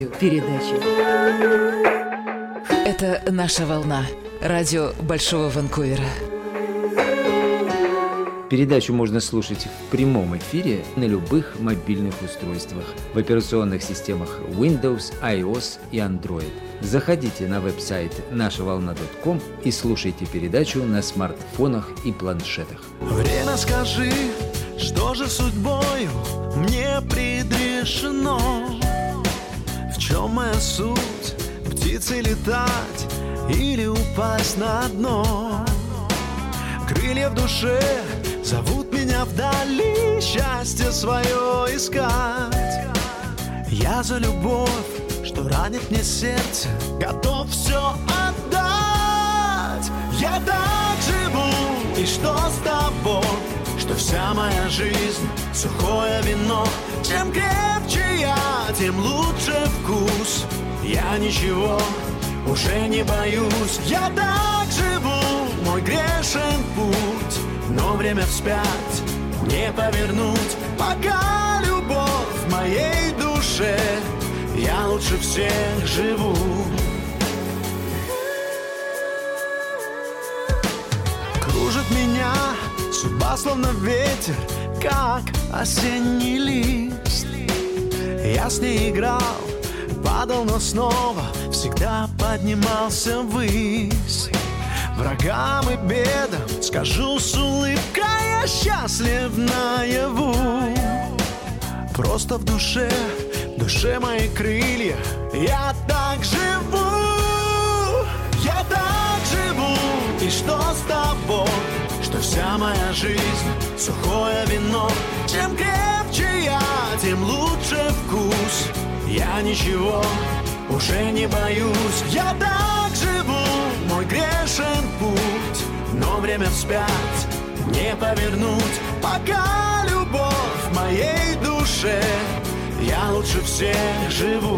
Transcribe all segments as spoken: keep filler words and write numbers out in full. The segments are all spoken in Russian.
Передача. Это наша волна. Радио Большого Ванкувера. Передачу можно слушать в прямом эфире на любых мобильных устройствах в операционных системах Windows, iOS и Android. Заходите на веб-сайт наша волна точка ком и слушайте передачу на смартфонах и планшетах. Время, скажи, что же судьбою мне предрешено? В чем моя суть? Птицей летать или упасть на дно? Крылья в душе зовут меня вдали, счастье свое искать. Я за любовь, что ранит мне сердце, готов все отдать. Я так живу, и что с тобой? Что вся моя жизнь сухое вино. Чем крепче я, тем лучше вкус. Я ничего уже не боюсь. Я так живу, мой грешен путь. Но время вспять не повернуть. Пока любовь в моей душе, я лучше всех живу. Кружит меня судьба словно ветер, как осенний лист. Я с ней играл, падал, но снова всегда поднимался ввысь. Врагам и бедам скажу с улыбкой, я счастлив наяву. Просто в душе, в душе мои крылья, я так живу. Я так живу, и что с тобой? Что вся моя жизнь сухое вино. Чем крепче я, тем лучше вкус. Я ничего уже не боюсь. Я так живу, мой грешен путь. Но время вспять не повернуть. Пока любовь в моей душе, я лучше всех живу.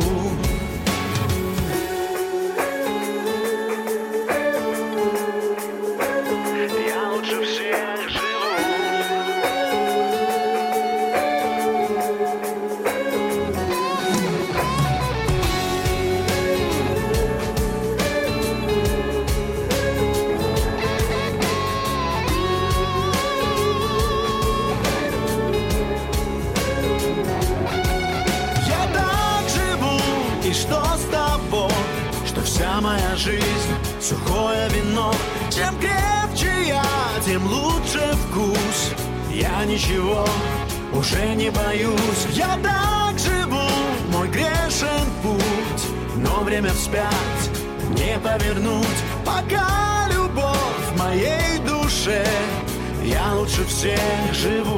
Моя жизнь сухое вино. Чем крепче я, тем лучше вкус. Я ничего уже не боюсь. Я так живу, мой грешен путь. Но время вспять не повернуть. Пока любовь в моей душе, я лучше всех живу.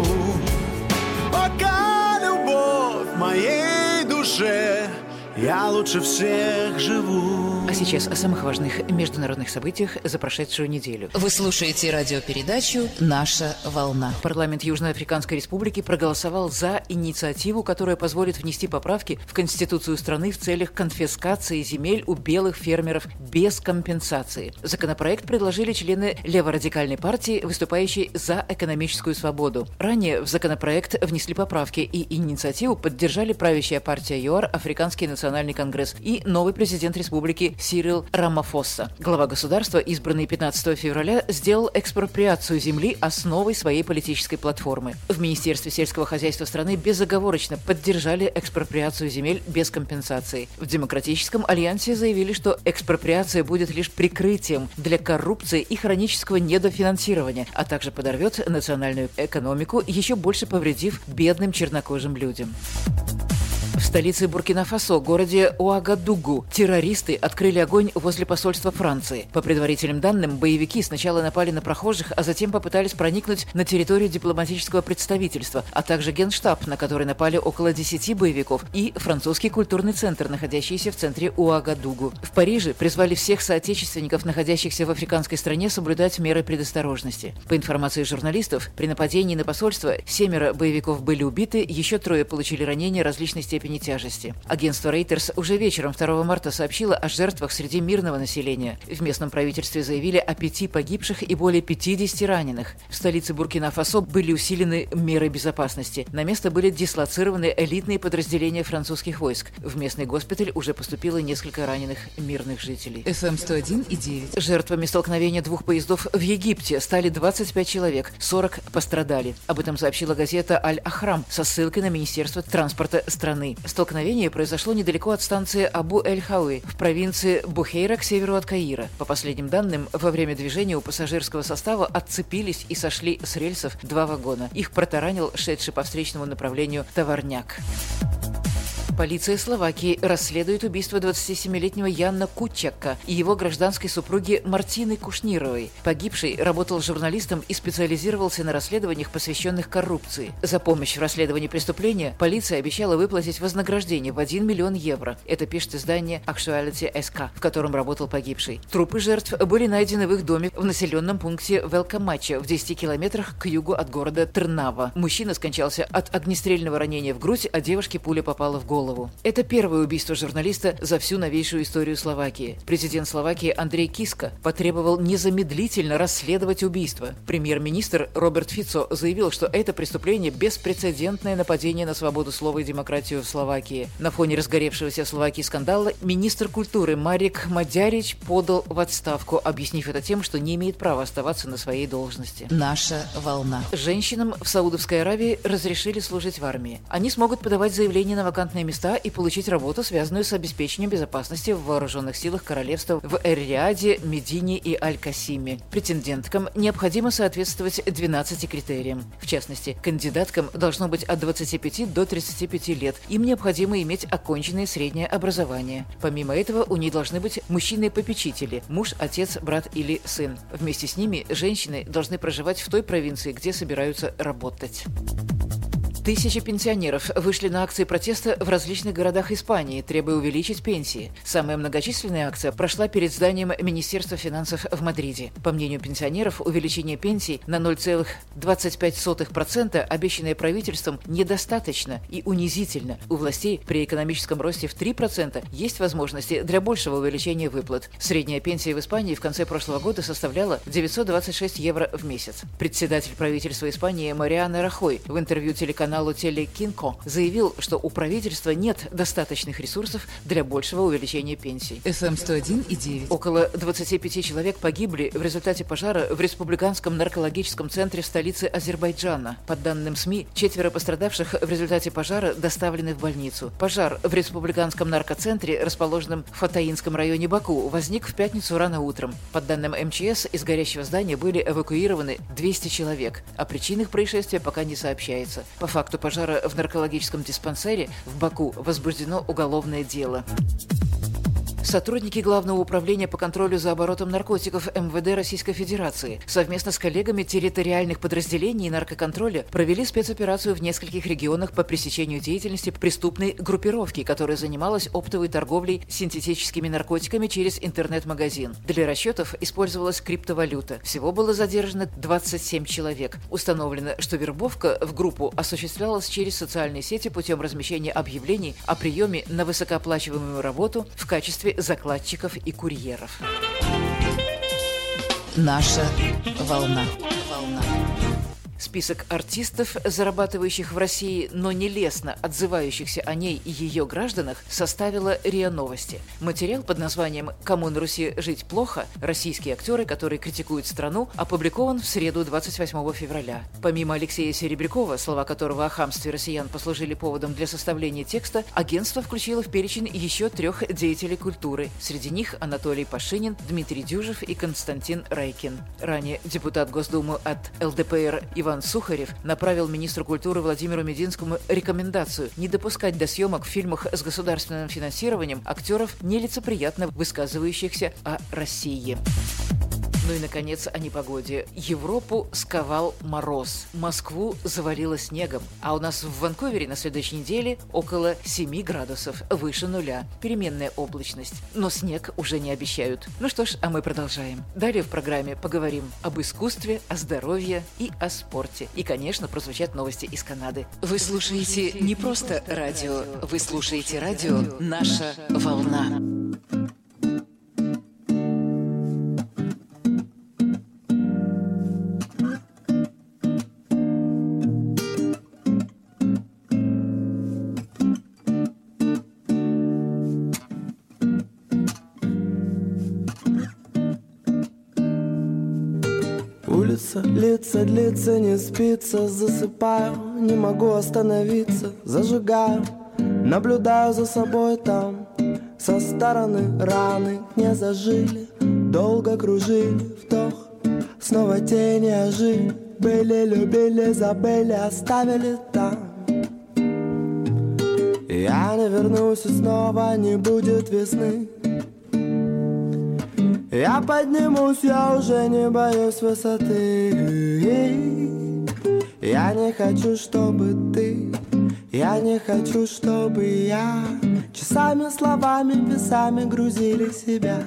Пока любовь в моей душе, я лучше всех живу. А сейчас о самых важных международных событиях за прошедшую неделю. Вы слушаете радиопередачу «Наша волна». Парламент Южноафриканской Республики проголосовал за инициативу, которая позволит внести поправки в Конституцию страны в целях конфискации земель у белых фермеров без компенсации. Законопроект предложили члены леворадикальной партии, выступающей за экономическую свободу. Ранее в законопроект внесли поправки, и инициативу поддержали правящая партия ЮАР, Африканский национальный конгресс и новый президент республики Сирил Рамафоса. Глава государства, избранный пятнадцатого февраля, сделал экспроприацию земли основой своей политической платформы. В Министерстве сельского хозяйства страны безоговорочно поддержали экспроприацию земель без компенсации. В Демократическом альянсе заявили, что экспроприация будет лишь прикрытием для коррупции и хронического недофинансирования, а также подорвет национальную экономику, еще больше повредив бедным чернокожим людям. В столице Буркина-Фасо, городе Уагадугу, террористы открыли огонь возле посольства Франции. По предварительным данным, боевики сначала напали на прохожих, а затем попытались проникнуть на территорию дипломатического представительства, а также генштаб, на который напали около десяти боевиков, и французский культурный центр, находящийся в центре Уагадугу. В Париже призвали всех соотечественников, находящихся в африканской стране, соблюдать меры предосторожности. По информации журналистов, при нападении на посольство семеро боевиков были убиты, еще трое получили ранения различной степени степени тяжести. Агентство Reuters уже вечером второго марта сообщило о жертвах среди мирного населения. В местном правительстве заявили о пяти погибших и более пятидесяти раненых. В столице Буркина-Фасо были усилены меры безопасности. На место были дислоцированы элитные подразделения французских войск. В местный госпиталь уже поступило несколько раненых мирных жителей. эф эм сто один и девять. Жертвами столкновения двух поездов в Египте стали двадцать пять человек, сорок пострадали. Об этом сообщила газета «Аль-Ахрам» со ссылкой на Министерство транспорта страны. Столкновение произошло недалеко от станции Абу-эль-Хауи в провинции Бухейра к северу от Каира. По последним данным, во время движения у пассажирского состава отцепились и сошли с рельсов два вагона. Их протаранил шедший по встречному направлению товарняк. Полиция Словакии расследует убийство двадцатисемилетнего Яна Кучака и его гражданской супруги Мартины Кушнировой. Погибший работал журналистом и специализировался на расследованиях, посвященных коррупции. За помощь в расследовании преступления полиция обещала выплатить вознаграждение в один миллион евро. Это пишет издание Actuality эс ка, в котором работал погибший. Трупы жертв были найдены в их доме в населенном пункте Велкомача в десяти километрах к югу от города Трнава. Мужчина скончался от огнестрельного ранения в грудь, а девушке пуля попала в голову. Это первое убийство журналиста за всю новейшую историю Словакии. Президент Словакии Андрей Киска потребовал незамедлительно расследовать убийство. Премьер-министр Роберт Фицо заявил, что это преступление – беспрецедентное нападение на свободу слова и демократию в Словакии. На фоне разгоревшегося в Словакии скандала министр культуры Марик Мадярич подал в отставку, объяснив это тем, что не имеет права оставаться на своей должности. Наша волна. Женщинам в Саудовской Аравии разрешили служить в армии. Они смогут подавать заявления на вакантные места и получить работу, связанную с обеспечением безопасности в вооруженных силах королевства в Эр-Рияде, Медине и Аль-Касиме. Претенденткам необходимо соответствовать двенадцати критериям. В частности, кандидаткам должно быть от двадцати пяти до тридцати пяти лет. Им необходимо иметь оконченное среднее образование. Помимо этого, у них должны быть мужчины-попечители – муж, отец, брат или сын. Вместе с ними женщины должны проживать в той провинции, где собираются работать. Тысячи пенсионеров вышли на акции протеста в различных городах Испании, требуя увеличить пенсии. Самая многочисленная акция прошла перед зданием Министерства финансов в Мадриде. По мнению пенсионеров, увеличение пенсий на ноль целых двадцать пять сотых процента, обещанное правительством, недостаточно и унизительно. У властей при экономическом росте в три процента есть возможности для большего увеличения выплат. Средняя пенсия в Испании в конце прошлого года составляла девятьсот двадцать шесть евро в месяц. Председатель правительства Испании Мариано Рахой в интервью телеканалу Телекинко заявил, что у правительства нет достаточных ресурсов для большего увеличения пенсий. эф эм сто один и девять. Около двадцати пяти человек погибли в результате пожара в республиканском наркологическом центре в столице Азербайджана. По данным СМИ, четверо пострадавших в результате пожара доставлены в больницу. Пожар в республиканском наркоцентре, расположенном в Фатаинском районе Баку, возник в пятницу рано утром. По данным эм че эс, из горящего здания были эвакуированы двести человек. О причинах происшествия пока не сообщается. По факту пожара в наркологическом диспансере в Баку возбуждено уголовное дело. Сотрудники Главного управления по контролю за оборотом наркотиков эм вэ дэ Российской Федерации совместно с коллегами территориальных подразделений наркоконтроля провели спецоперацию в нескольких регионах по пресечению деятельности преступной группировки, которая занималась оптовой торговлей синтетическими наркотиками через интернет-магазин. Для расчетов использовалась криптовалюта. Всего было задержано двадцать семь человек. Установлено, что вербовка в группу осуществлялась через социальные сети путем размещения объявлений о приеме на высокооплачиваемую работу в качестве закладчиков и курьеров. Наша волна. Волна. Список артистов, зарабатывающих в России, но нелестно отзывающихся о ней и ее гражданах, составила РИА Новости. Материал под названием «Кому на Руси жить плохо. Российские актеры, которые критикуют страну», опубликован в среду двадцать восьмого февраля. Помимо Алексея Серебрякова, слова которого о хамстве россиян послужили поводом для составления текста, агентство включило в перечень еще трех деятелей культуры. Среди них Анатолий Пашинин, Дмитрий Дюжев и Константин Райкин. Ранее депутат Госдумы от эл дэ пэ эр Иван Сухарев направил министру культуры Владимиру Мединскому рекомендацию не допускать до съемок в фильмах с государственным финансированием актеров, нелицеприятно высказывающихся о России. Ну и, наконец, о непогоде. Европу сковал мороз. Москву завалило снегом. А у нас в Ванкувере на следующей неделе около семи градусов, выше нуля. Переменная облачность. Но снег уже не обещают. Ну что ж, а мы продолжаем. Далее в программе поговорим об искусстве, о здоровье и о спорте. И, конечно, прозвучат новости из Канады. Вы слушаете не просто радио, вы слушаете радио «Наша волна». Улица, лица, длится, не спится, засыпаю, не могу остановиться, зажигаю, наблюдаю за собой там, со стороны раны не зажили, долго кружили, вдох, снова тени ожили, были, любили, забыли, оставили там. Я не вернусь и снова не будет весны. Я поднимусь, я уже не боюсь высоты. Я не хочу, чтобы ты, я не хочу, чтобы я часами, словами, весами грузили себя.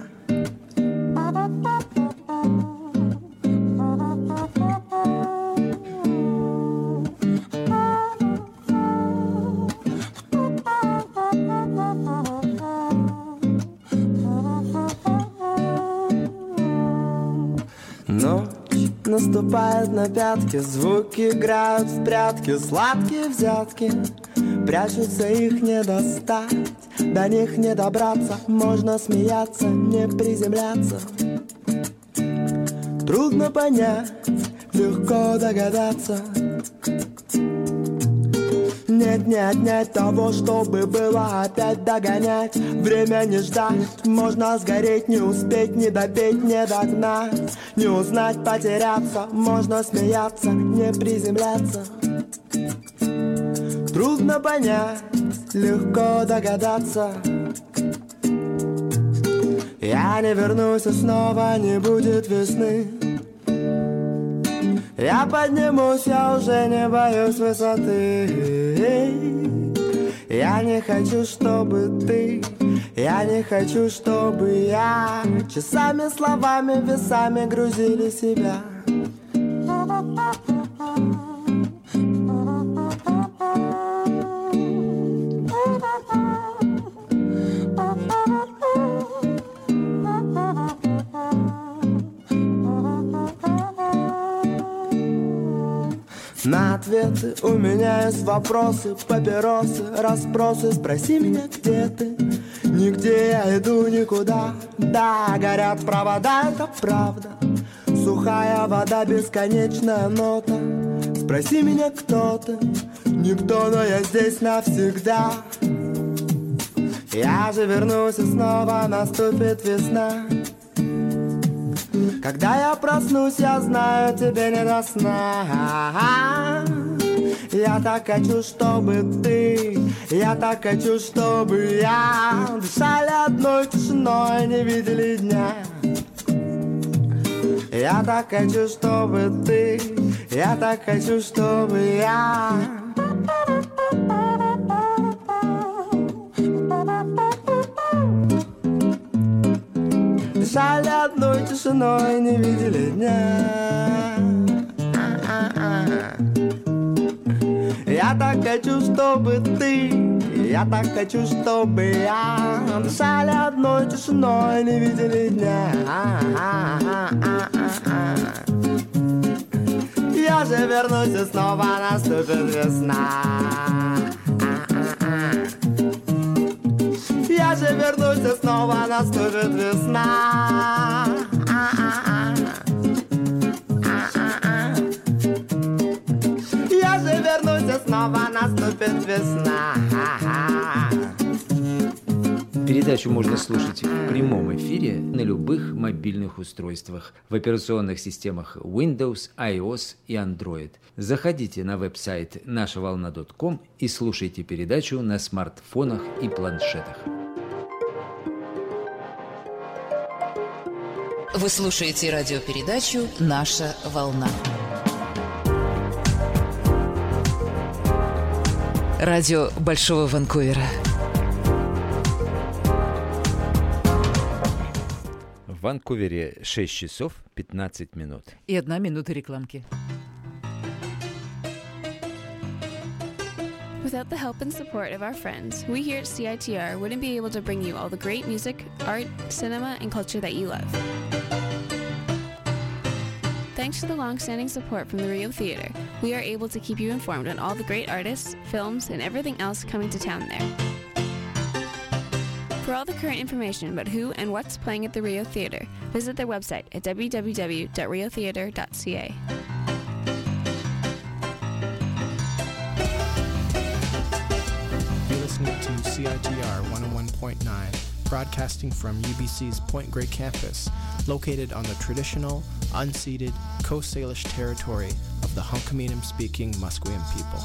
Наступает на пятки, звуки играют в прятки, сладкие взятки, прячутся, их не достать, до них не добраться, можно смеяться, не приземляться. Трудно понять, легко догадаться. Нет, не отнять того, чтобы было опять догонять. Время не ждать, можно сгореть, не успеть, не допеть, не догнать. Не узнать, потеряться, можно смеяться, не приземляться. Трудно понять, легко догадаться. Я не вернусь и снова не будет весны. Я поднимусь, я уже не боюсь высоты. Я не хочу, чтобы ты, я не хочу, чтобы я часами, словами, весами грузили себя. На ответы у меня есть вопросы, папиросы, расспросы. Спроси меня, где ты? Нигде я иду никуда. Да, горят провода, это правда. Сухая вода, бесконечная нота. Спроси меня, кто ты? Никто, но я здесь навсегда. Я же вернусь и снова наступит весна. Когда я проснусь, я знаю, тебе не до сна. Я так хочу, чтобы ты, я так хочу, чтобы я дышали одной тишиной, не видели дня. Я так хочу, чтобы ты, я так хочу, чтобы я дышали одной тишиной, не видели дня. Я так хочу, чтобы ты, я так хочу, чтобы я дышали одной тишиной, не видели дня. Я же вернусь и снова наступит весна. Я же вернусь и снова наступит весна. Я же вернусь и снова наступит весна. Передачу можно слушать в прямом эфире на любых мобильных устройствах в операционных системах Windows, iOS и Android. Заходите на веб-сайт наша волна точка ком и слушайте передачу на смартфонах и планшетах. Вы слушаете радиопередачу «Наша волна». Радио Большого Ванкувера. В Ванкувере шесть часов пятнадцать минут. И одна минута рекламки. Without the help and support of our friends, we here at C I T R wouldn't be able to bring you all the great music, art, cinema, and culture that you love. Thanks to the long-standing support from the Rio Theatre, we are able to keep you informed on all the great artists, films, and everything else coming to town there. For all the current information about who and what's playing at the Rio Theatre, visit their website at w w w dot rio theatre dot c a. You're listening to C I T R one oh one point nine, broadcasting from U B C's Point Grey campus, located on the traditional, unceded Coast Salish territory of the Hunkaminam-speaking Musqueam people.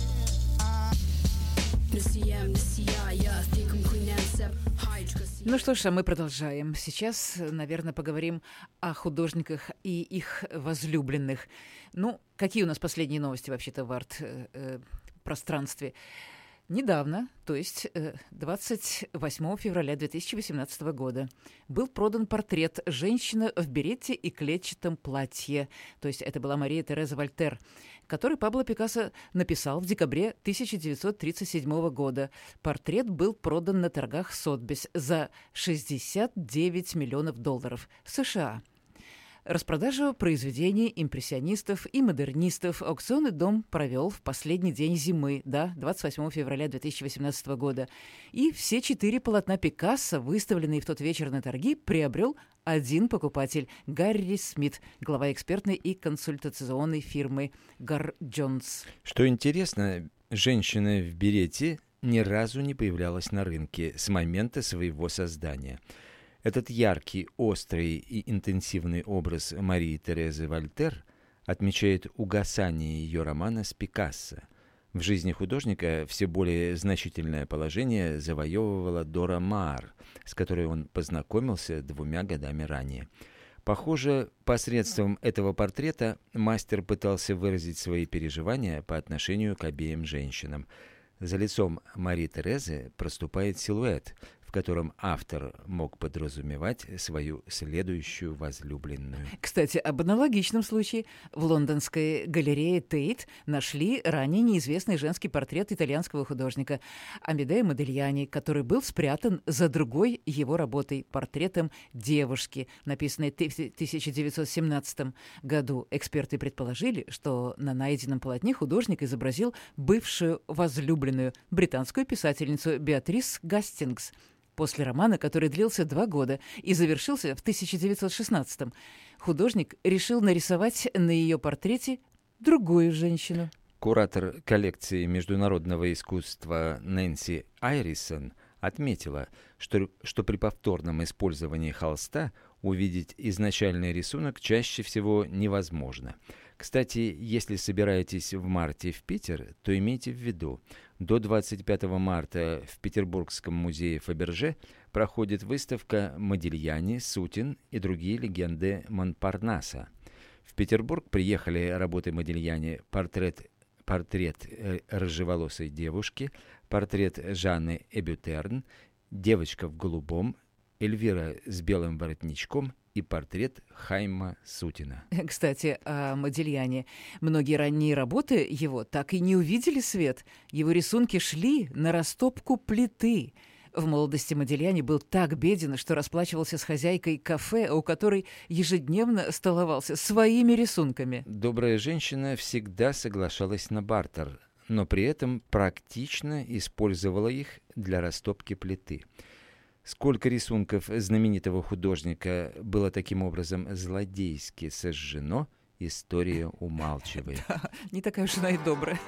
Ну что ж, а мы продолжаем. Сейчас, наверное, поговорим о художниках и их возлюбленных. Ну, какие у нас последние новости вообще-то в арт-пространстве? Недавно, то есть двадцать восьмого февраля две тысячи восемнадцатого года, был продан портрет женщины в беретте и клетчатом платье. То есть это была Мария Тереза Вольтер, который Пабло Пикассо написал в декабре тысяча девятьсот тридцать седьмого года. Портрет был продан на торгах Сотбис за шестьдесят девять миллионов долларов США. Распродажу произведений импрессионистов и модернистов аукционный дом провел в последний день зимы, да, двадцать восьмого февраля две тысячи восемнадцатого года. И все четыре полотна Пикассо, выставленные в тот вечер на торги, приобрел один покупатель – Гарри Смит, глава экспертной и консультационной фирмы Гар Джонс. Что интересно, женщина в берете ни разу не появлялась на рынке с момента своего создания. Этот яркий, острый и интенсивный образ Марии Терезы Вольтер отмечает угасание ее романа с Пикассо. В жизни художника все более значительное положение завоевывала Дора Maar, с которой он познакомился двумя годами ранее. Похоже, посредством этого портрета мастер пытался выразить свои переживания по отношению к обеим женщинам. За лицом Марии Терезы проступает силуэт, в котором автор мог подразумевать свою следующую возлюбленную. Кстати, об аналогичном случае в лондонской галерее Тейт нашли ранее неизвестный женский портрет итальянского художника Амедео Модильяни, который был спрятан за другой его работой, портретом девушки, написанной в тысяча девятьсот семнадцатом году. Эксперты предположили, что на найденном полотне художник изобразил бывшую возлюбленную, британскую писательницу Беатрис Гастингс, после романа, который длился два года и завершился в тысяча девятьсот шестнадцатом. Художник решил нарисовать на ее портрете другую женщину. Куратор коллекции международного искусства Нэнси Айрисон отметила, что, что при повторном использовании холста увидеть изначальный рисунок чаще всего невозможно. Кстати, если собираетесь в марте в Питер, то имейте в виду, до двадцать пятого марта в Петербургском музее Фаберже проходит выставка «Модильяни, Сутин и другие легенды Монпарнаса». В Петербург приехали работы Модильяни «Портрет, портрет рыжеволосой девушки», «Портрет Жанны Эбютерн», «Девочка в голубом», «Эльвира с белым воротничком» и портрет Хайма Сутина. Кстати, о Модильяне. Многие ранние работы его так и не увидели свет. Его рисунки шли на растопку плиты. В молодости Модильяни был так беден, что расплачивался с хозяйкой кафе, у которой ежедневно столовался своими рисунками. Добрая женщина всегда соглашалась на бартер, но при этом практично использовала их для растопки плиты. Сколько рисунков знаменитого художника было таким образом злодейски сожжено, история умалчивает. Да, не такая уж она и добрая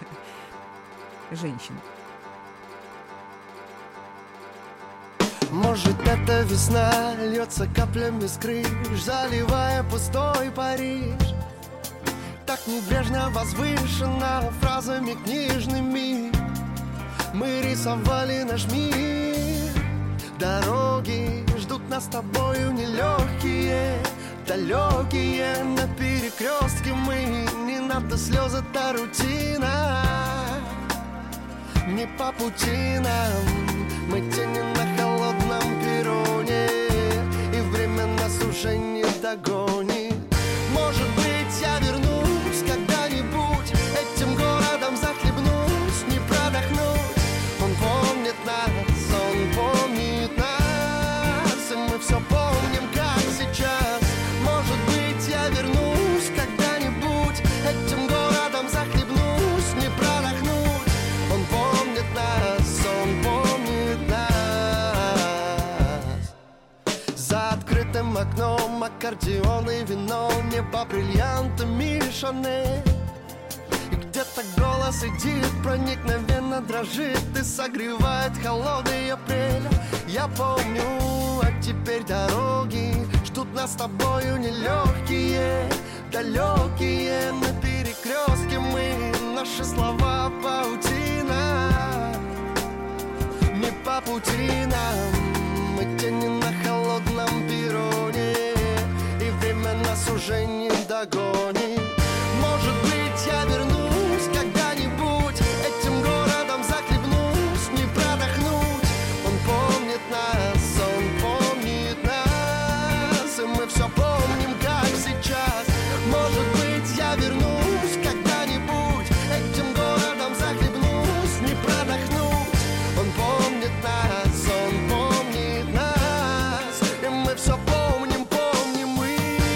женщина. Может, это весна льется каплями с крыш, заливая пустой Париж. Так небрежно возвышена фразами книжными мы рисовали наш мир. Дороги ждут нас с тобою нелегкие, далекие на перекрестке мы. Не надо слезы, та рутина, не по пути нам. Мы тени на холодном перроне, и время нас уже не догонит. Может быть, я вернусь когда-нибудь, этим городом захлебнусь, не продохнуть. Он помнит нас, он помнит нас, и мы все помним, как сейчас. Может быть, я вернусь когда-нибудь, этим городом захлебнусь, не продохнуть. Он помнит нас, он помнит нас. За открытым окном аккордеон и вино, небо бриллиантами Шанель. И где-то голос идет, проникновенно дрожит и согревает холодный апрель. Я помню, а теперь дороги ждут нас с тобою нелегкие, далекие на перекрестке мы. Наши слова паутина, не по пути нам. Мы тени на холодном перроне, и время нас уже не догонит. Может быть, я вернусь когда-нибудь, этим городом захлебнусь, не продохнуть. Он помнит нас, он помнит нас, и мы все помним, как сейчас. Может быть, я вернусь когда-нибудь, этим городом захлебнусь, не продохнуть. Он помнит нас, он помнит нас, и мы все помним, помним мы.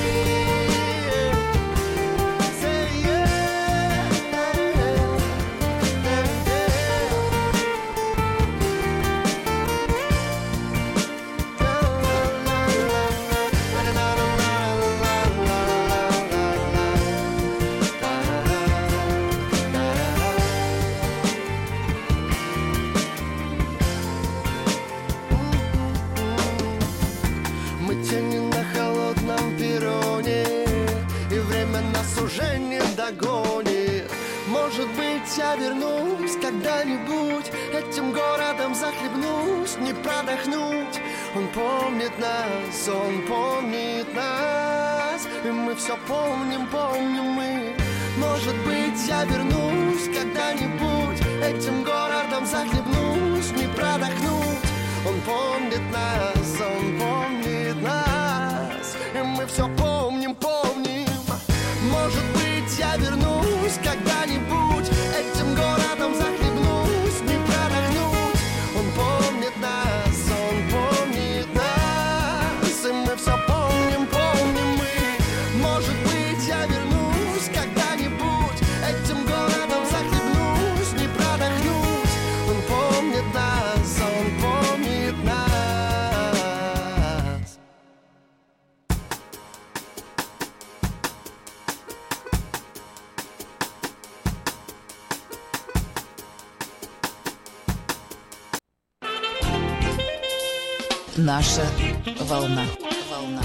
Мы тени на холодном перроне, и время нас уже не догонит. Может быть, я вернусь когда-нибудь, этим городом захлебнусь, не продохнуть. Он помнит нас, он помнит нас, и мы все помним, помним мы. Может быть, я вернусь когда-нибудь, этим городом захлебнусь, не продохнуть. Он помнит нас, он помнит нас, и мы все помним, помним. Может быть, я вернусь когда-нибудь, этим городом захлебнусь, не продохнуть. Он помнит нас, он помнит нас, и мы все помним, помним мы. Может быть, я вернусь когда-нибудь, этим городом захлебнусь, не продохнуть. Он помнит нас, он помнит нас. Наша волна. Волна.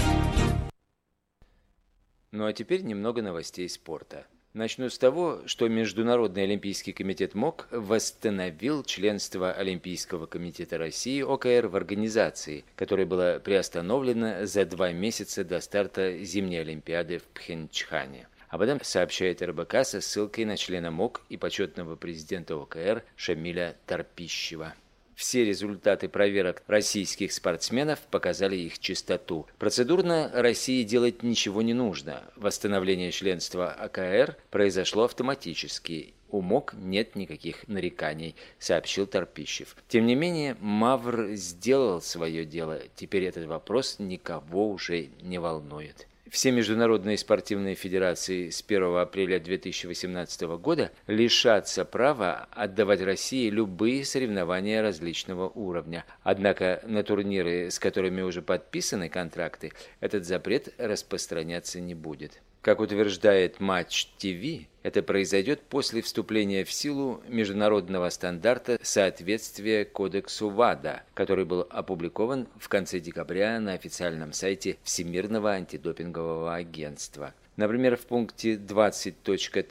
Ну а теперь немного новостей спорта. Начну с того, что Международный олимпийский комитет МОК восстановил членство Олимпийского комитета России ОКР в организации, которое было приостановлено за два месяца до старта зимней Олимпиады в Пхенчхане. Об этом сообщает эр бэ ка со ссылкой на члена МОК и почетного президента ОКР Шамиля Тарпищева. Все результаты проверок российских спортсменов показали их чистоту. Процедурно России делать ничего не нужно. Восстановление членства о ка эр произошло автоматически. У МОК нет никаких нареканий, сообщил Тарпищев. Тем не менее, Мавр сделал свое дело. Теперь этот вопрос никого уже не волнует. Все международные спортивные федерации с первого апреля две тысячи восемнадцатого года лишатся права отдавать России любые соревнования различного уровня. Однако на турниры, с которыми уже подписаны контракты, этот запрет распространяться не будет. Как утверждает Матч ТВ, это произойдет после вступления в силу международного стандарта соответствия кодексу ВАДА, который был опубликован в конце декабря на официальном сайте Всемирного антидопингового агентства. Например, в пункте двадцать точка три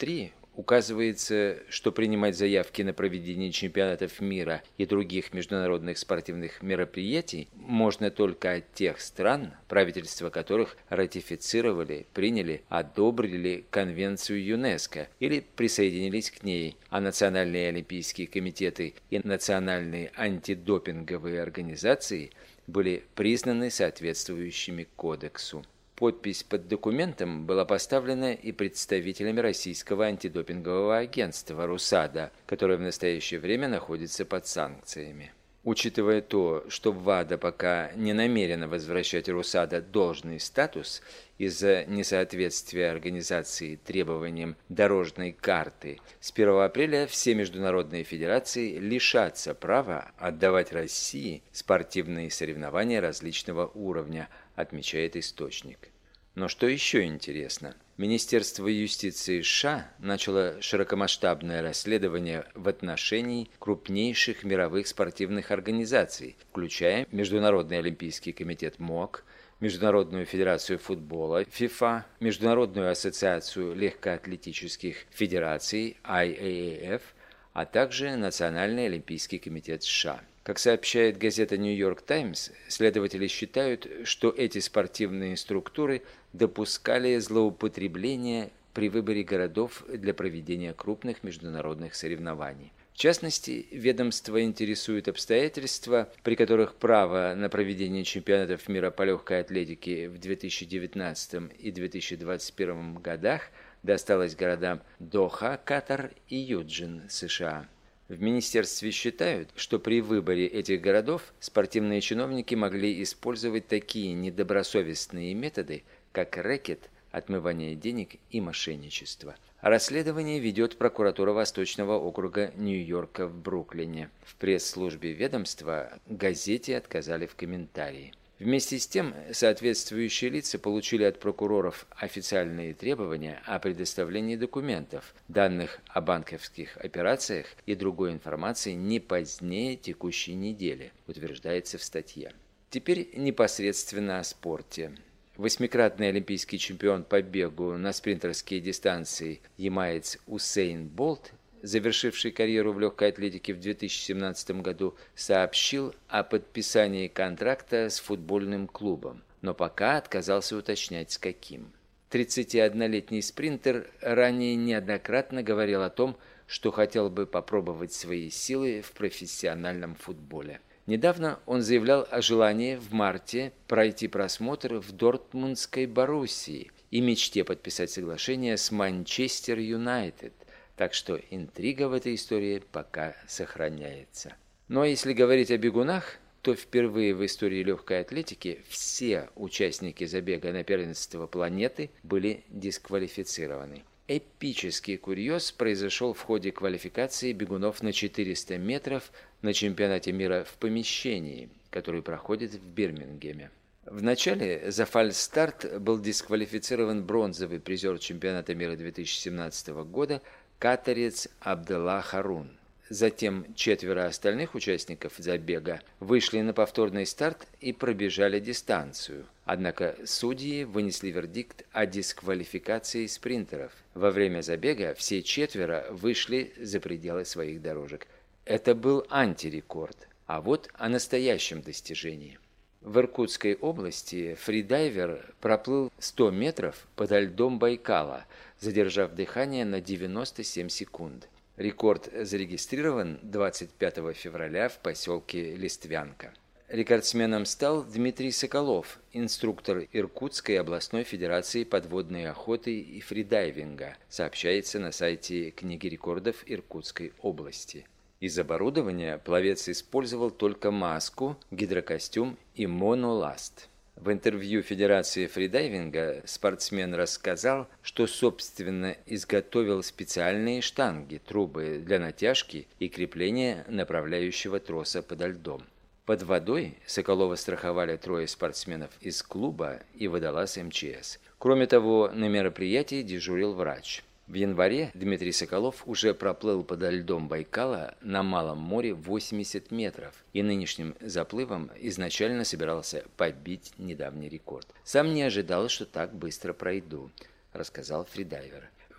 указывается, что принимать заявки на проведение чемпионатов мира и других международных спортивных мероприятий можно только от тех стран, правительства которых ратифицировали, приняли, одобрили Конвенцию ЮНЕСКО или присоединились к ней, а национальные олимпийские комитеты и национальные антидопинговые организации были признаны соответствующими кодексу. Подпись под документом была поставлена и представителями Российского антидопингового агентства «РУСАДА», которое в настоящее время находится под санкциями. Учитывая то, что ВАДА пока не намерена возвращать РУСАДА должный статус из-за несоответствия организации требованиям дорожной карты, с первого апреля все международные федерации лишатся права отдавать России спортивные соревнования различного уровня, отмечает источник. Но что еще интересно? Министерство юстиции США начало широкомасштабное расследование в отношении крупнейших мировых спортивных организаций, включая Международный олимпийский комитет МОК, Международную федерацию футбола ФИФА, Международную ассоциацию легкоатлетических федераций ай эй эй эф, а также Национальный олимпийский комитет США. Как сообщает газета «Нью-Йорк Таймс», следователи считают, что эти спортивные структуры допускали злоупотребления при выборе городов для проведения крупных международных соревнований. В частности, ведомство интересует обстоятельства, при которых право на проведение чемпионатов мира по легкой атлетике в две тысячи девятнадцатом и две тысячи двадцать первом годах досталось городам Доха, Катар и Юджин, США. В министерстве считают, что при выборе этих городов спортивные чиновники могли использовать такие недобросовестные методы, как рэкет, отмывание денег и мошенничество. Расследование ведет прокуратура Восточного округа Нью-Йорка в Бруклине. В пресс-службе ведомства газете отказали в комментарии. Вместе с тем, соответствующие лица получили от прокуроров официальные требования о предоставлении документов, данных о банковских операциях и другой информации не позднее текущей недели, утверждается в статье. Теперь непосредственно о спорте. Восьмикратный олимпийский чемпион по бегу на спринтерские дистанции ямаец Усейн Болт, завершивший карьеру в легкой атлетике в две тысячи семнадцатом году, сообщил о подписании контракта с футбольным клубом, но пока отказался уточнять, с каким. тридцатиоднолетний спринтер ранее неоднократно говорил о том, что хотел бы попробовать свои силы в профессиональном футболе. Недавно он заявлял о желании в марте пройти просмотр в Дортмундской Боруссии и мечте подписать соглашение с Манчестер Юнайтед, так что интрига в этой истории пока сохраняется. Но если говорить о бегунах, то впервые в истории легкой атлетики все участники забега на первенство планеты были дисквалифицированы. Эпический курьез произошел в ходе квалификации бегунов на четыреста метров на чемпионате мира в помещении, который проходит в Бирмингеме. Вначале за фальстарт был дисквалифицирован бронзовый призер чемпионата мира две тысячи семнадцатого года катарец Абделла Харун. Затем четверо остальных участников забега вышли на повторный старт и пробежали дистанцию. Однако судьи вынесли вердикт о дисквалификации спринтеров. Во время забега все четверо вышли за пределы своих дорожек. Это был антирекорд. А вот о настоящем достижении. В Иркутской области фридайвер проплыл сто метров подо льдом Байкала, задержав дыхание на девяносто семь секунд. Рекорд зарегистрирован двадцать пятого февраля в поселке Листвянка. Рекордсменом стал Дмитрий Соколов, инструктор Иркутской областной федерации подводной охоты и фридайвинга, сообщается на сайте Книги рекордов Иркутской области. Из оборудования пловец использовал только маску, гидрокостюм и моноласт. В интервью Федерации фридайвинга спортсмен рассказал, что собственно изготовил специальные штанги, трубы для натяжки и крепления направляющего троса подо льдом. Под водой Соколова страховали трое спортсменов из клуба и водолаз эм че эс. Кроме того, на мероприятии дежурил врач. В январе Дмитрий Соколов уже проплыл подо льдом Байкала на Малом море восемьдесят метров и нынешним заплывом изначально собирался побить недавний рекорд. «Сам не ожидал, что так быстро пройду», – рассказал фридайвер.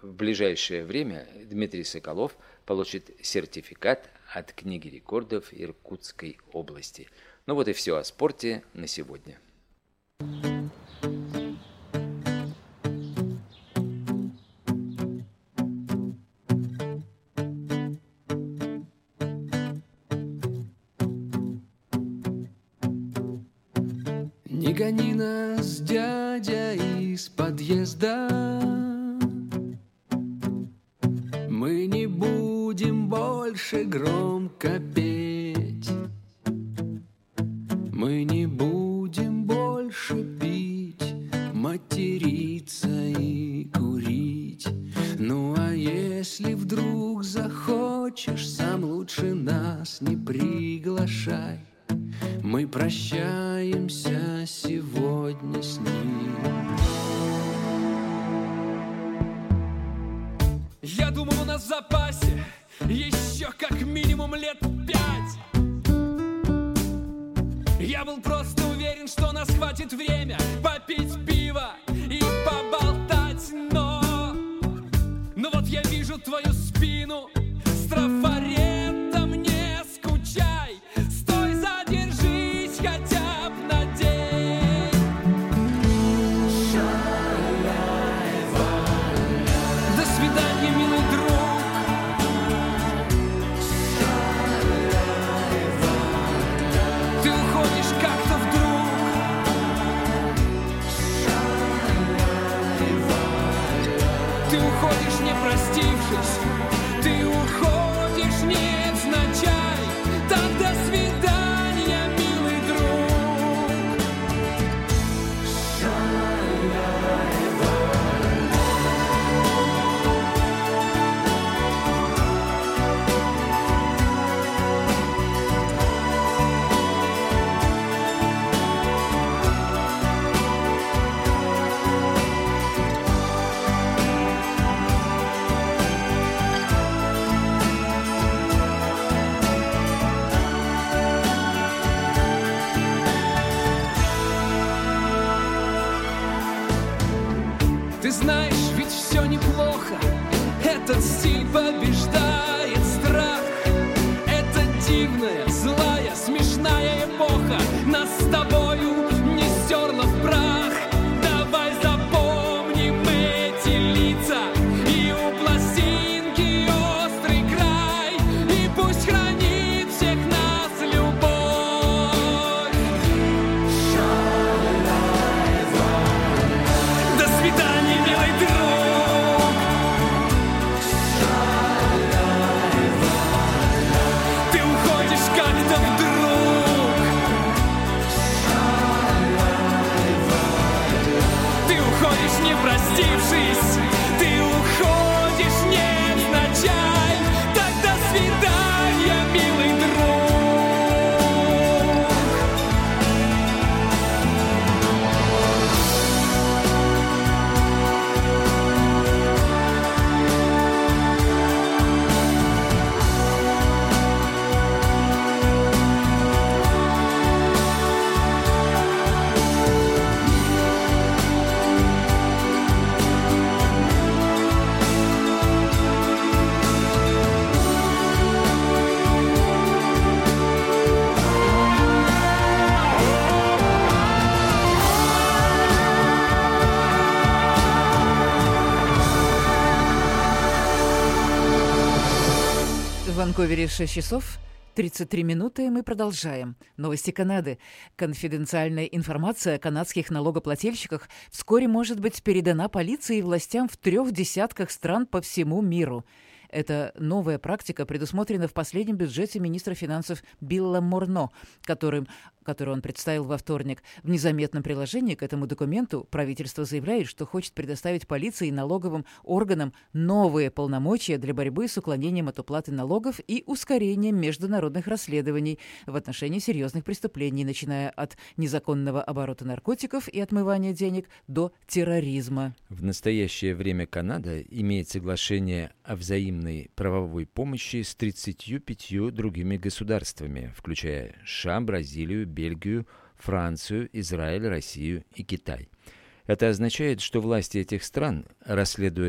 В ближайшее время Дмитрий Соколов получит сертификат от Книги рекордов Иркутской области. Ну вот и все о спорте на сегодня. Не гони нас, дядя, из подъезда. Мы не будем больше громко петь. Мы не будем больше пить, материться и курить. Ну а если вдруг захочешь, сам лучше нас не приглашай. Мы прощаемся сегодня с ним. Я думал, у нас в запасе еще как минимум лет пять. Я был просто уверен, что нас хватит время попить пиво и поболтать. Но, но вот я вижу твою спину с трафаретом, не скучай. Стой, задержись хотя бы на день. До свидания, милый друг. Ты уходишь как-то вдруг. Ты уходишь, не простившись. Ты уходишь, невзначай. Так до свидания, милый друг. Ты знаешь, ведь все неплохо. Этот стиль побеждает страх. Это дивная, злая, смешная эпоха нас с тобою не стерла в прах. Давай запомним эти лица. И у пластинки острый край. И пусть хранит всех нас любовь. До свидания, милый друг. Ты уходишь как-то вдруг. Ты уходишь, не простившись. Ты уходишь, невзначай. Так до свидания, милый друг. В Ванкувере шесть часов тридцать три минуты, и мы продолжаем. Новости Канады. Конфиденциальная информация о канадских налогоплательщиках вскоре может быть передана полиции и властям в трех десятках стран по всему миру. Эта новая практика предусмотрена в последнем бюджете министра финансов Билла Морно, которым, который он представил во вторник. В незаметном приложении к этому документу правительство заявляет, что хочет предоставить полиции и налоговым органам новые полномочия для борьбы с уклонением от уплаты налогов и ускорением международных расследований в отношении серьезных преступлений, начиная от незаконного оборота наркотиков и отмывания денег до терроризма. В настоящее время Канада имеет соглашение о взаимной правовой помощи с тридцатью пятью другими государствами, включая США, Бразилию, Бельгию, Францию, Израиль, Россию и Китай. Это означает, что власти этих стран, расследуя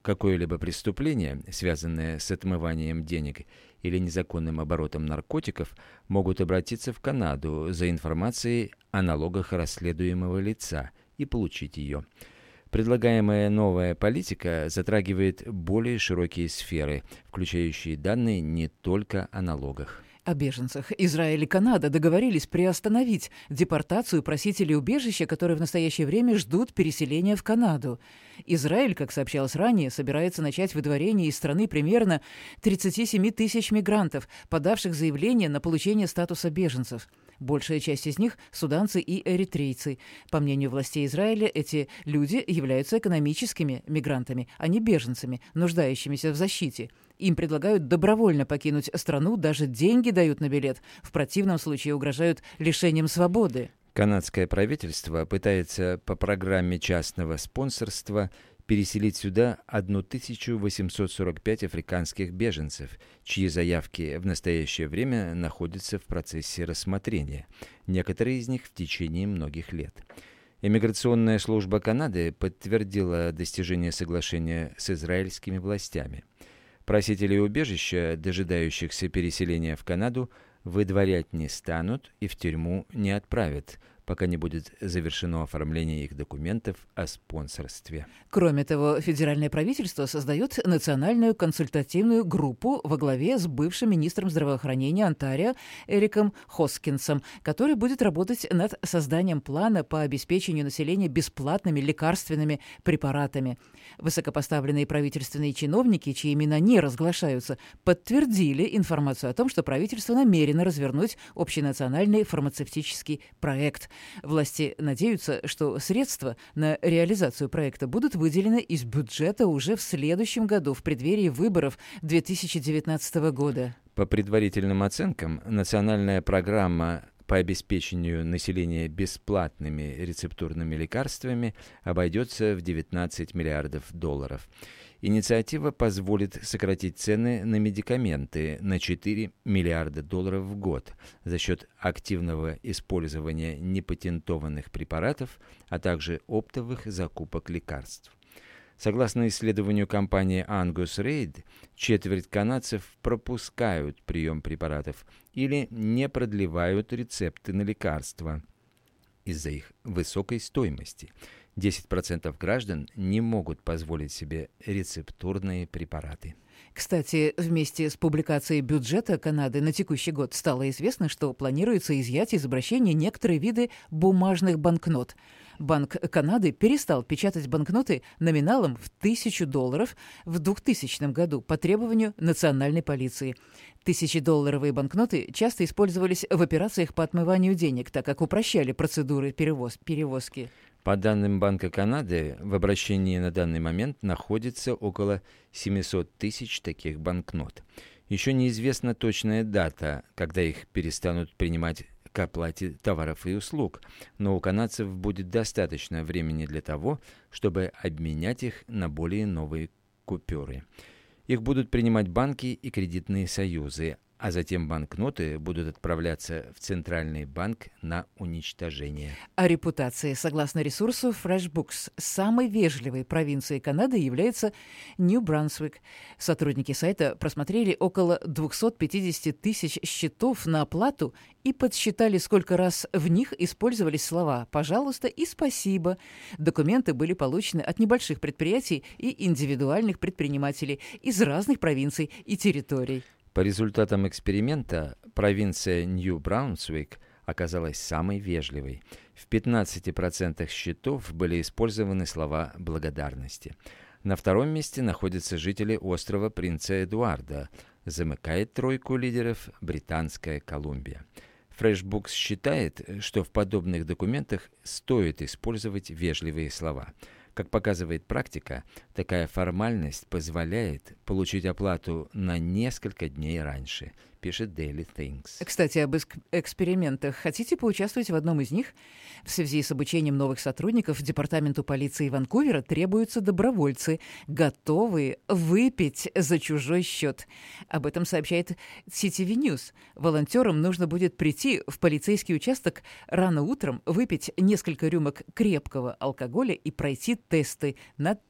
какое-либо преступление, связанное с отмыванием денег или незаконным оборотом наркотиков, могут обратиться в Канаду за информацией о налогах расследуемого лица и получить ее. Предлагаемая новая политика затрагивает более широкие сферы, включающие данные не только о налогах. О беженцах. Израиль и Канада договорились приостановить депортацию просителей убежища, которые в настоящее время ждут переселения в Канаду. Израиль, как сообщалось ранее, собирается начать выдворение из страны примерно тридцать семь тысяч мигрантов, подавших заявление на получение статуса беженцев. Большая часть из них – суданцы и эритрейцы. По мнению властей Израиля, эти люди являются экономическими мигрантами, а не беженцами, нуждающимися в защите. Им предлагают добровольно покинуть страну, даже деньги дают на билет. В противном случае угрожают лишением свободы. Канадское правительство пытается по программе частного спонсорства переселить сюда тысячу восемьсот сорок пять африканских беженцев, чьи заявки в настоящее время находятся в процессе рассмотрения, некоторые из них в течение многих лет. Иммиграционная служба Канады подтвердила достижение соглашения с израильскими властями. Просителей убежища, дожидающихся переселения в Канаду, выдворять не станут и в тюрьму не отправят, пока не будет завершено оформление их документов о спонсорстве. Кроме того, федеральное правительство создает национальную консультативную группу во главе с бывшим министром здравоохранения Онтарио Эриком Хоскинсом, который будет работать над созданием плана по обеспечению населения бесплатными лекарственными препаратами. Высокопоставленные правительственные чиновники, чьи имена не разглашаются, подтвердили информацию о том, что правительство намерено развернуть общенациональный фармацевтический проект. Власти надеются, что средства на реализацию проекта будут выделены из бюджета уже в следующем году, в преддверии выборов две тысячи девятнадцатого года. По предварительным оценкам, национальная программа по обеспечению населения бесплатными рецептурными лекарствами обойдется в девятнадцать миллиардов долларов. Инициатива позволит сократить цены на медикаменты на четыре миллиарда долларов в год за счет активного использования непатентованных препаратов, а также оптовых закупок лекарств. Согласно исследованию компании Angus Reid, четверть канадцев пропускают прием препаратов или не продлевают рецепты на лекарства из-за их высокой стоимости. десять процентов граждан не могут позволить себе рецептурные препараты. Кстати, вместе с публикацией бюджета Канады на текущий год стало известно, что планируется изъять из обращения некоторые виды бумажных банкнот. Банк Канады перестал печатать банкноты номиналом в тысячу долларов в двухтысячном году по требованию национальной полиции. Тысячедолларовые банкноты часто использовались в операциях по отмыванию денег, так как упрощали процедуры перевоз- перевозки. По данным Банка Канады, в обращении на данный момент находится около семьсот тысяч таких банкнот. Еще неизвестна точная дата, когда их перестанут принимать к оплате товаров и услуг, но у канадцев будет достаточно времени для того, чтобы обменять их на более новые купюры. Их будут принимать банки и кредитные союзы, а затем банкноты будут отправляться в Центральный банк на уничтожение. О репутации. Согласно ресурсу FreshBooks, самой вежливой провинцией Канады является Нью-Брансвик. Сотрудники сайта просмотрели около двести пятьдесят тысяч счетов на оплату и подсчитали, сколько раз в них использовались слова «пожалуйста» и «спасибо». Документы были получены от небольших предприятий и индивидуальных предпринимателей из разных провинций и территорий. По результатам эксперимента провинция Нью-Брансвик оказалась самой вежливой. В пятнадцати процентах счетов были использованы слова благодарности. На втором месте находятся жители острова Принца Эдуарда. Замыкает тройку лидеров Британская Колумбия. FreshBooks считает, что в подобных документах стоит использовать вежливые слова. Как показывает практика, такая формальность позволяет получить оплату на несколько дней раньше, пишет Daily Things. Кстати, об эск- экспериментах. Хотите поучаствовать в одном из них? В связи с обучением новых сотрудников Департаменту полиции Ванкувера требуются добровольцы, готовые выпить за чужой счет. Об этом сообщает си ти ви News. Волонтерам нужно будет прийти в полицейский участок рано утром, выпить несколько рюмок крепкого алкоголя и пройти тесты на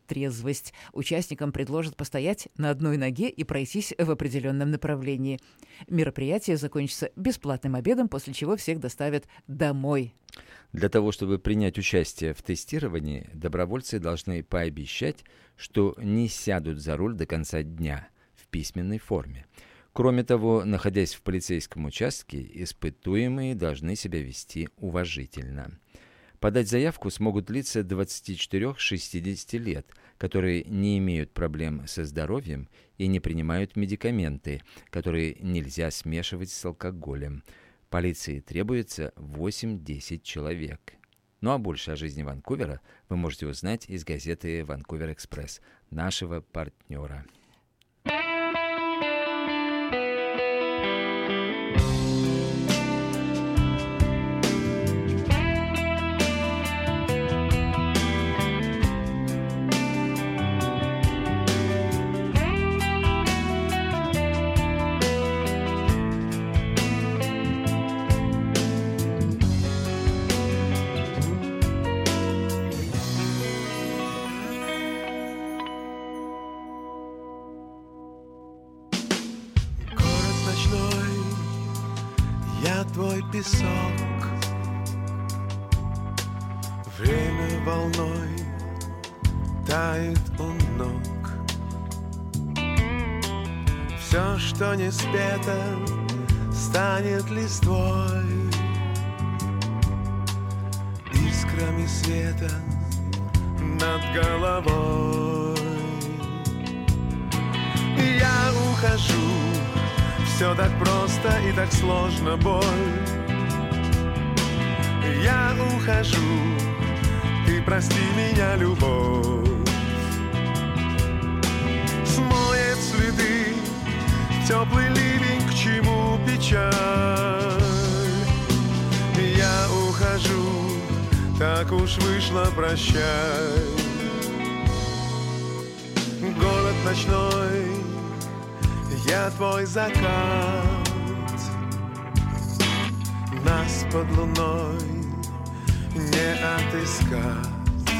трезвость. Участникам предложат постоять на одной ноге и пройтись в определенном направлении. Мероприятие закончится бесплатным обедом, после чего всех доставят домой. Для того, чтобы принять участие в тестировании, добровольцы должны пообещать, что не сядут за руль до конца дня в письменной форме. Кроме того, находясь в полицейском участке, испытуемые должны себя вести уважительно. Подать заявку смогут лица двадцати четырёх - шестидесяти лет, которые не имеют проблем со здоровьем и не принимают медикаменты, которые нельзя смешивать с алкоголем. Полиции требуется восемь-десять человек. Ну а больше о жизни Ванкувера вы можете узнать из газеты «Ванкувер Экспресс», нашего партнера. Твой песок, время волной тает у ног. Все, что не спето, станет листвой, искрами света над головой. Я ухожу. Все так просто и так сложно, боль. Я ухожу, ты прости меня, любовь. Смоет следы, теплый ливень, к чему печаль. Я ухожу, так уж вышло, прощай. Город ночной, я твой закат, нас под луной не отыскать.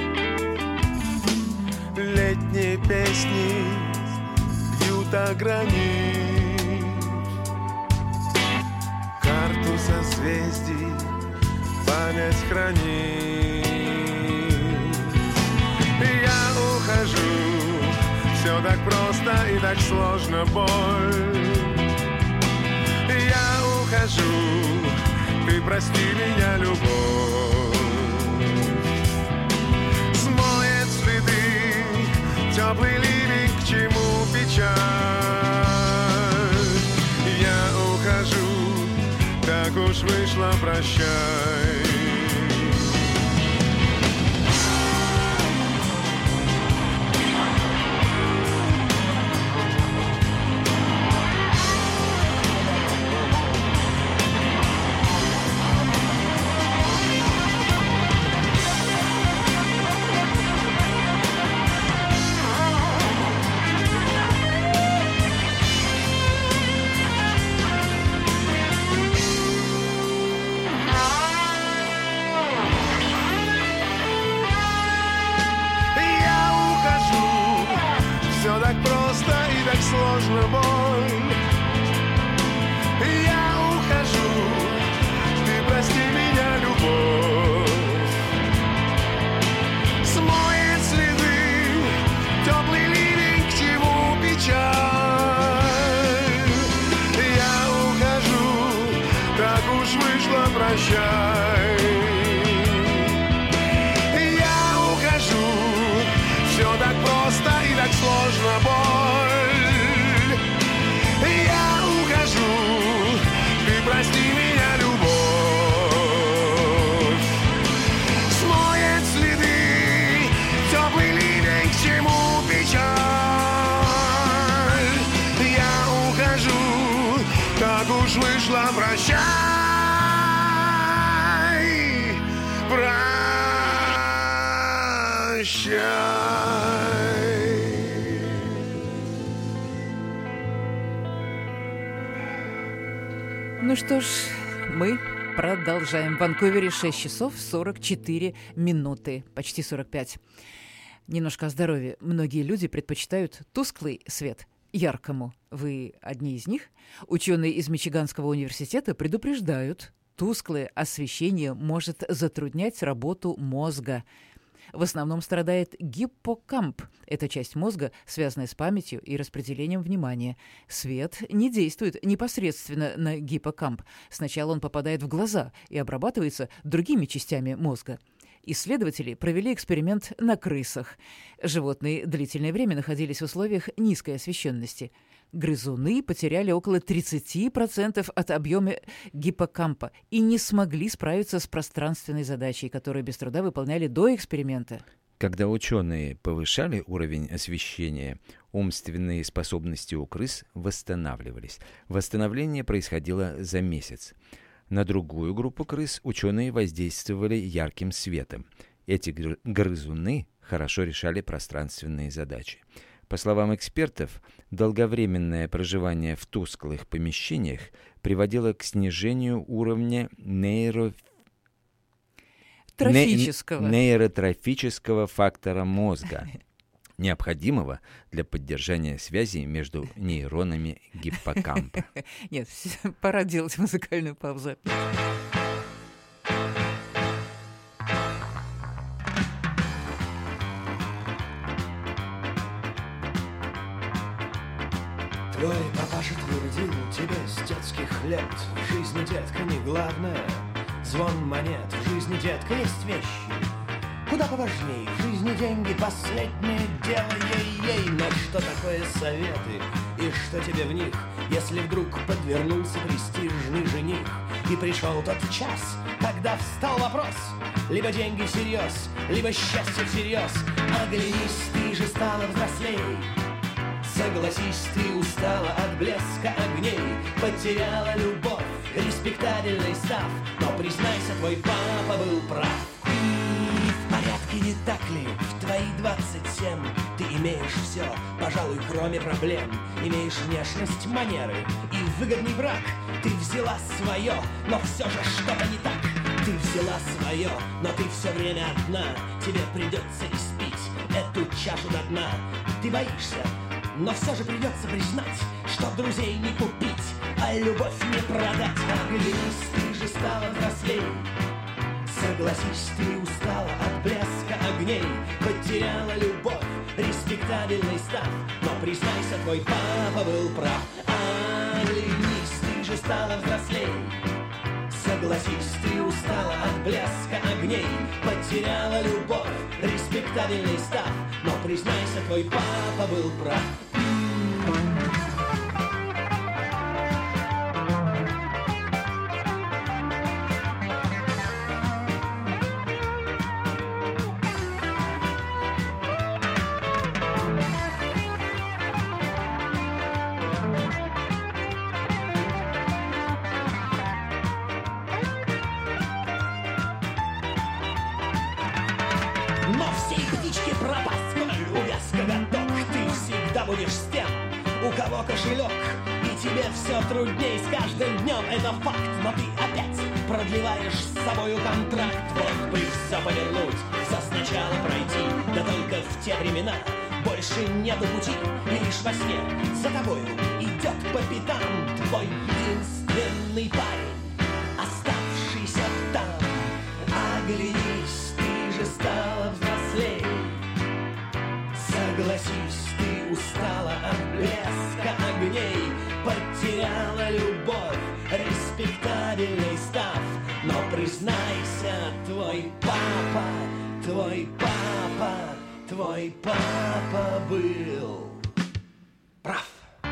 Летние песни бьют о гранит, карту созвездий память хранит. Я ухожу. Все так просто и так сложно, боль. Я ухожу, ты прости меня, любовь. Смоет следы, теплый ливень, к чему печаль. Я ухожу, так уж вышло, прощай. Сложно, боль. Я ухожу, ты прости меня, любовь. Смоет следы, теплый ливень, к чему печаль. Я ухожу, так уж вышло, прощай. Я ухожу, все так просто и так сложно, боль. Прости меня, любовь. Смоет следы, теплый ливень, к чему печаль. Я ухожу, так уж вышло, прощай. Прощай. Ну что ж, мы продолжаем. В Ванкувере шесть часов сорок четыре минуты, почти сорок пять. Немножко о здоровье. Многие люди предпочитают тусклый свет яркому. Вы одни из них? Ученые из Мичиганского университета предупреждают, тусклое освещение может затруднять работу мозга. В основном страдает гиппокамп. Это часть мозга, связанная с памятью и распределением внимания. Свет не действует непосредственно на гиппокамп. Сначала он попадает в глаза и обрабатывается другими частями мозга. Исследователи провели эксперимент на крысах. Животные длительное время находились в условиях низкой освещенности. Грызуны потеряли около тридцать процентов от объема гиппокампа и не смогли справиться с пространственной задачей, которую без труда выполняли до эксперимента. Когда ученые повышали уровень освещения, умственные способности у крыс восстанавливались. Восстановление происходило за месяц. На другую группу крыс ученые воздействовали ярким светом. Эти грызуны хорошо решали пространственные задачи. По словам экспертов, долговременное проживание в тусклых помещениях приводило к снижению уровня нейро... Трофического. нейротрофического фактора мозга, необходимого для поддержания связи между нейронами гиппокампа. Нет, пора делать музыкальную паузу. Твой папаша твердил тебе с детских лет: в жизни, детка, не главное звон монет. В жизни, детка, есть вещи куда поважнее. В жизни деньги — последнее дело, ей-ей. Но что такое советы и что тебе в них, если вдруг подвернулся престижный жених? И пришел тот час, когда встал вопрос: либо деньги всерьез, либо счастье всерьез. Оглянись, ты же стала взрослей. Согласись, ты устала от блеска огней, потеряла любовь, респектабельный став. Но признайся, твой папа был прав. И в порядке, не так ли? В твои двадцать семь ты имеешь все, пожалуй, кроме проблем. Имеешь внешность, манеры и выгодный брак. Ты взяла свое, но все же что-то не так. Ты взяла свое, но ты все время одна. Тебе придется испить эту чашу до дна. Ты боишься, но все же придется признать, что друзей не купить, а любовь не продать. Оглянись, ты же стала взрослей. Согласись, ты устала от блеска огней, потеряла любовь, респектабельный став. Но признайся, твой папа был прав. Оглянись, ты же стала взрослей. Согласись, ты устала от блеска огней, потеряла любовь, респектабельный став. Но признайся, твой папа был прав. Но всей птичке пропасть, коль увяз коготок. Ты всегда будешь с тем, у кого кошелек, и тебе все трудней с каждым днем, это факт. Но ты опять продлеваешь с собою контракт. Вот бы все повернуть, все сначала пройти. Да только в те времена больше нету пути, и лишь во сне за тобою идет по пятам твой единственный парень, оставшийся там. Оглянись, ты же стала взрослей. Согласись, ты устала от блеска огней, потеряла любовь, респектабельный став. Но признайся, твой папа, твой папа, твой папа был прав.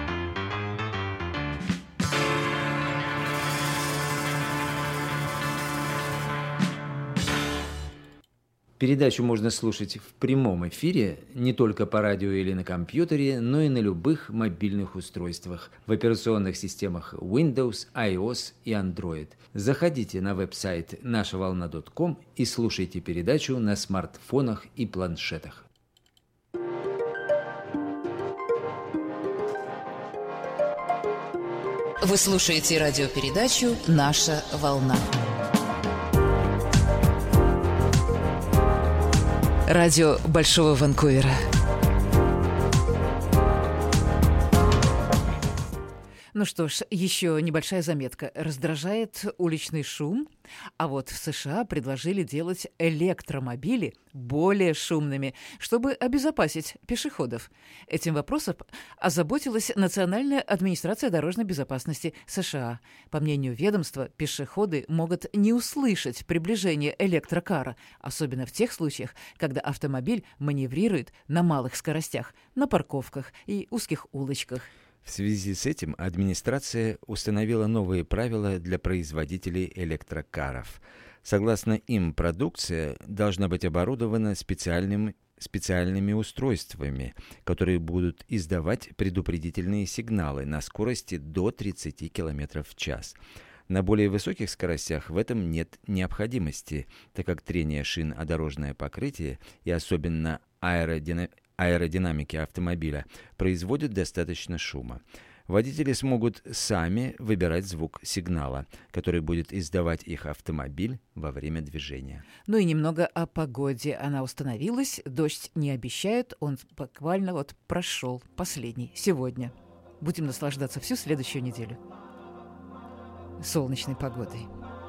Передачу можно слушать в прямом эфире не только по радио или на компьютере, но и на любых мобильных устройствах в операционных системах Windows, iOS и Android. Заходите на веб-сайт наша волна точка ком и слушайте передачу на смартфонах и планшетах. Вы слушаете радиопередачу «Наша волна». Радио Большого Ванкувера. Ну что ж, еще небольшая заметка. Раздражает уличный шум, а вот в США предложили делать электромобили более шумными, чтобы обезопасить пешеходов. Этим вопросом озаботилась Национальная администрация дорожной безопасности США. По мнению ведомства, пешеходы могут не услышать приближение электрокара, особенно в тех случаях, когда автомобиль маневрирует на малых скоростях, на парковках и узких улочках. В связи с этим администрация установила новые правила для производителей электрокаров. Согласно им, продукция должна быть оборудована специальным, специальными устройствами, которые будут издавать предупредительные сигналы на скорости до тридцать километров в час. На более высоких скоростях в этом нет необходимости, так как трение шин о дорожное покрытие и особенно аэродинамика, аэродинамики автомобиля производят достаточно шума. Водители смогут сами выбирать звук сигнала, который будет издавать их автомобиль во время движения. Ну и немного о погоде. Она установилась, дождь не обещает, он буквально вот прошел последний сегодня. Будем наслаждаться всю следующую неделю солнечной погодой.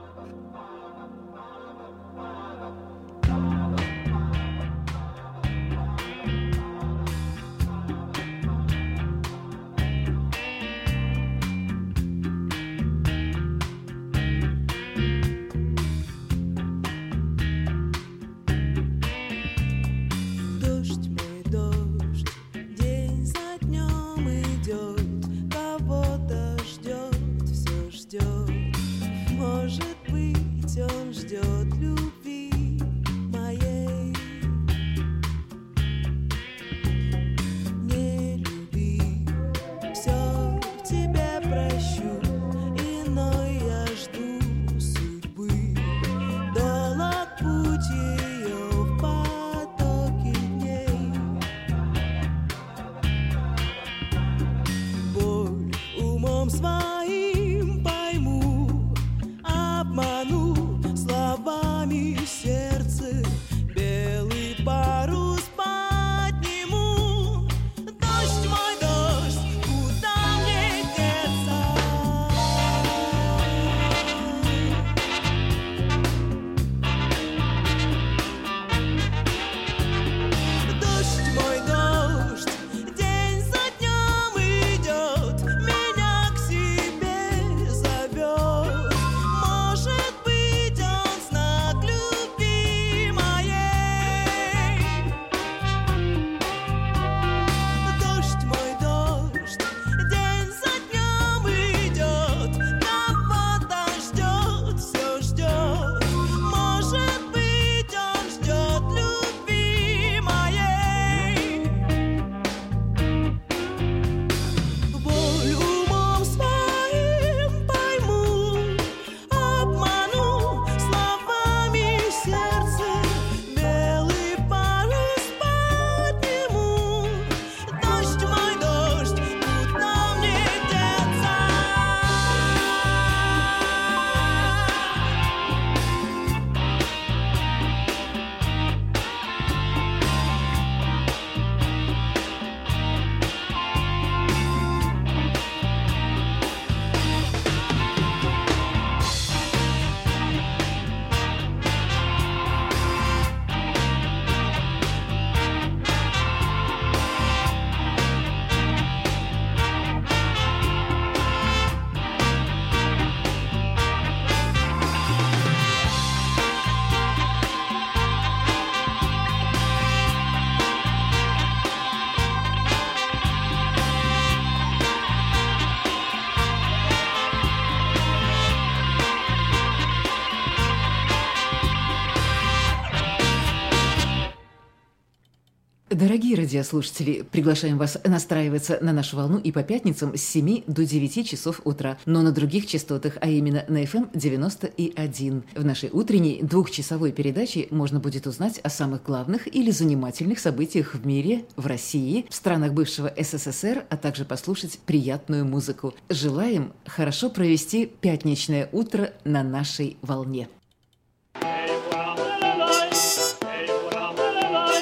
Дорогие радиослушатели, приглашаем вас настраиваться на нашу волну и по пятницам с семи до девяти часов утра, но на других частотах, а именно на эф эм девяносто и один. В нашей утренней двухчасовой передаче можно будет узнать о самых главных или занимательных событиях в мире, в России, в странах бывшего эс эс эс эр, а также послушать приятную музыку. Желаем хорошо провести пятничное утро на нашей волне. Hey,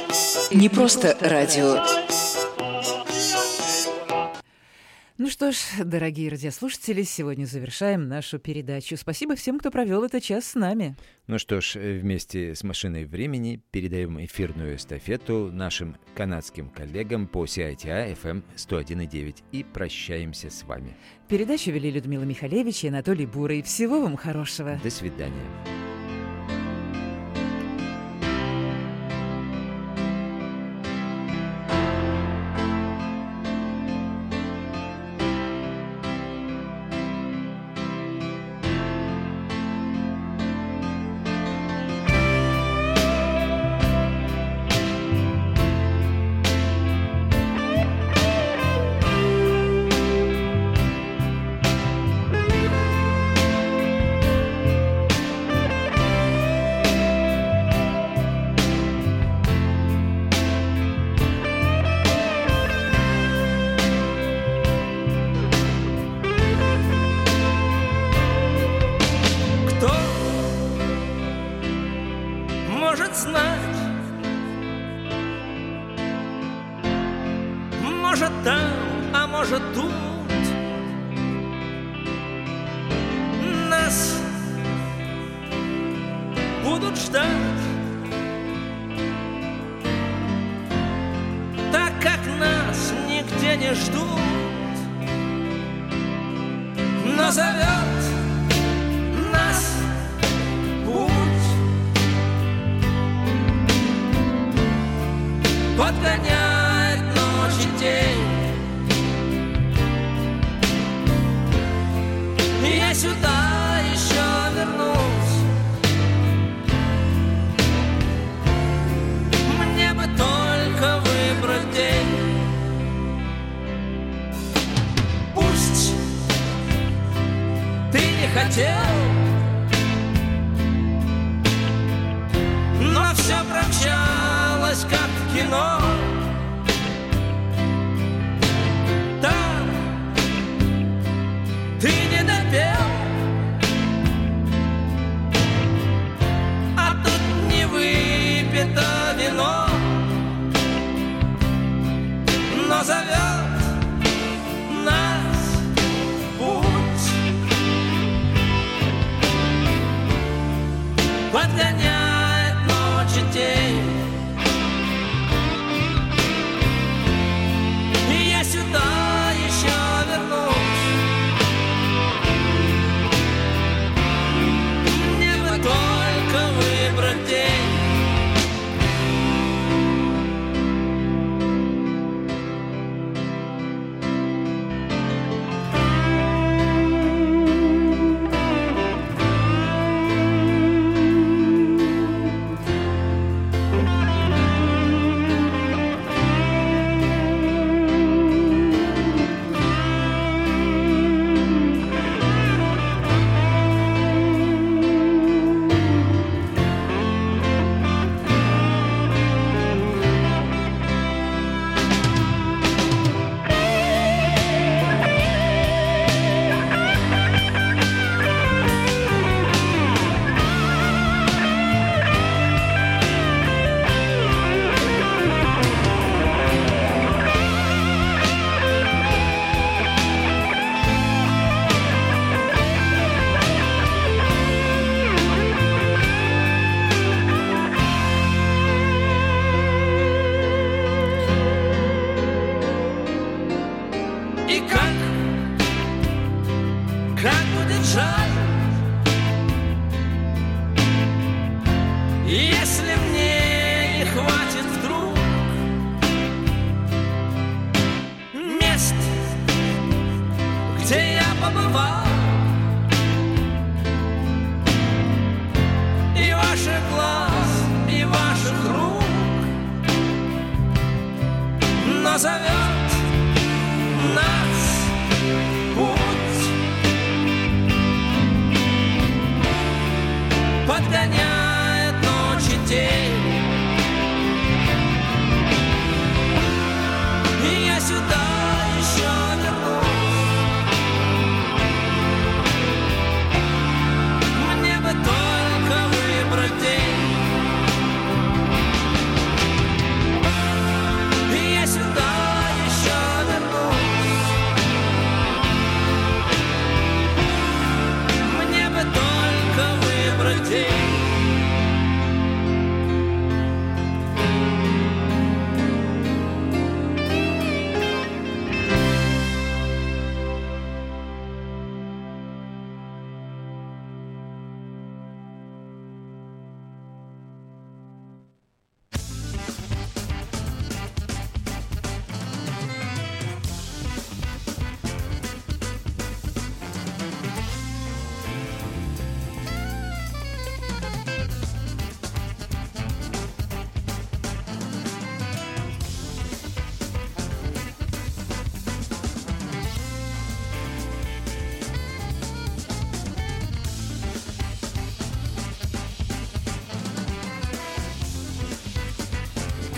не просто радио. Ну что ж, дорогие радиослушатели, сегодня завершаем нашу передачу. Спасибо всем, кто провел этот час с нами. Ну что ж, вместе с «Машиной времени» передаем эфирную эстафету нашим канадским коллегам по си ай ти ай эф эм сто один и девять и прощаемся с вами. Передачу вели Людмила Михалевич и Анатолий Бурый. Всего вам хорошего. До свидания. Может там, а может тут нас будут ждать, так как нас нигде не ждут. Но зовет нас путь, подгоняет ночь и день. Я сюда еще вернусь, мне бы только выбрать день. Пусть ты не хотел, но все промчалось, как в кино. Там ты не допел, а тут не выпито вино. Но зовет нас путь, подгоняет ночь и день. И я сюда еще вернусь, мне бы только выбрать день. И как, как будет жаль, если мне не хватит вдруг мест, где я побывал, и ваших глаз, и ваших рук. Но зовет